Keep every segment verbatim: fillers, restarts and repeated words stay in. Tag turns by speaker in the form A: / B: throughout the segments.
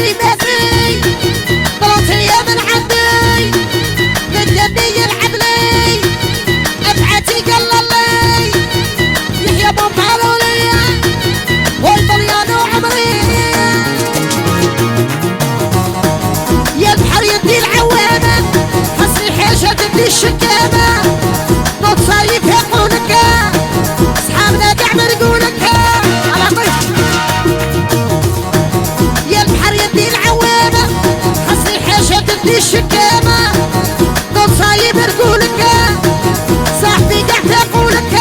A: شي ما في بلطية من عندي بدني يلعب لي ابعتي قلل لي يحيى بومبالولي والطليانو عمري يا البحر يدي العوامة حسي حاجة تدي الشكامة نوض صايب يقولك صحابنا قاع مرقولك على طيب يا البحر يدي العوامة حسي حاجة تدي الشكامة نوض صايب يرقولك صاحبي قاع تقولك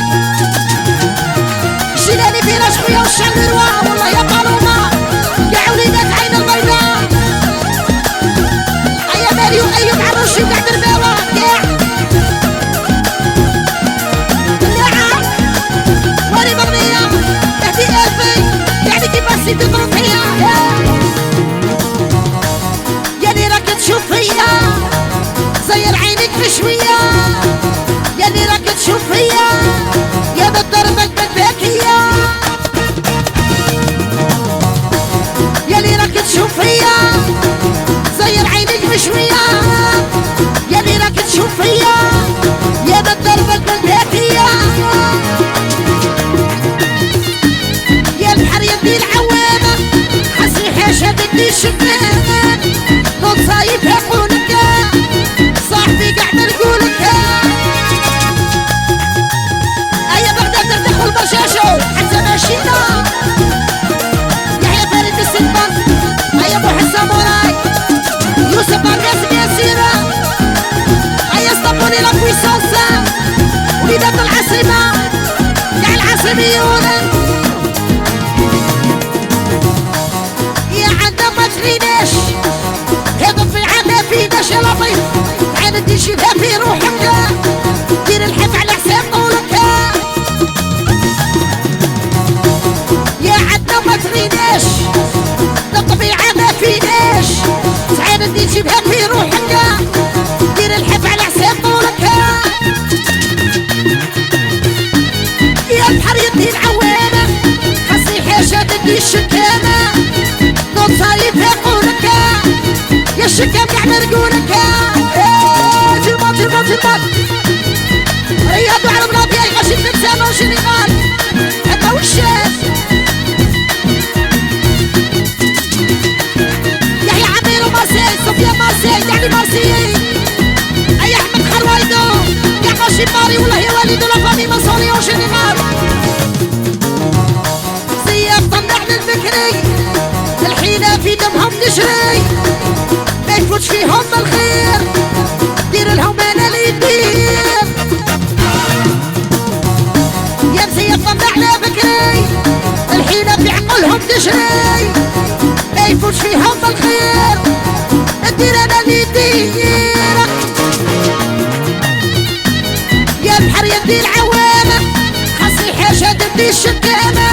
A: جيلاني فينا شوية والشعب رواح والله يا قالوما قاع وليدات عين البيضاء أيا ماليو أيوب عروشي وقاع درباوة قاع اللعب واري مغنية تهدي ألفي يعني كيما سيد البروفية يعني راك تشوف فيا زير عينك بشوية يعني راك تشوف فيا يا بالضربك بالباكية ياللي راك تشوف فيا زير عينك بشوية ياللي راك تشوف فيا يا بالضربك بالباكية يا البحر يدي العوامة حسي حاجة بدي الشبان نوض صايب يقولك صاحبي قاع مرقولك أيا بغداد تدخل برشاشو حتى ماشينا يحيى فريد السنبر أيا أبو حسام موراي يوسف برقاسم ياسيرة أيا اسطنبولي لا بويسانسا وليدات العاصمة كاع العاصميون يا عندنا ما تغيناش هذا في عنا فيناش يا لطيف تعال دير شبها في روحك دير الحف على حساب قولك يا عندنا ما تغيناش الطبيعة ما فيناش تعال دير شبها في روحك دير الحف على حساب قولك يا البحر يدي العوامة حسي حاجة تدي الشكامة نوض صايب يقولك يا الشكام قاع مرقولك تلمط تلمط تلمط رياضو على مناطيا يغشي التمسامة وشنغال هذا وشاش يحيى عميرو مارسيل صوفيا مارسيل يعني مارسيي أي أحمد خروايدو قاع ماشي ماري والله يا والدو لا فامي مصوري وشنغال زياب طلع للبكري الحينة في دمهم تشري ما يفوتش فيهم الخير دير لهم انا اللي يدير يا مزيف طلع على بكري الحينة في عقلهم تشري ما يفوتش فيهم الخير دير انا اللي يدير يا البحر يدي العوامة حسي حاجة تدي الشكامة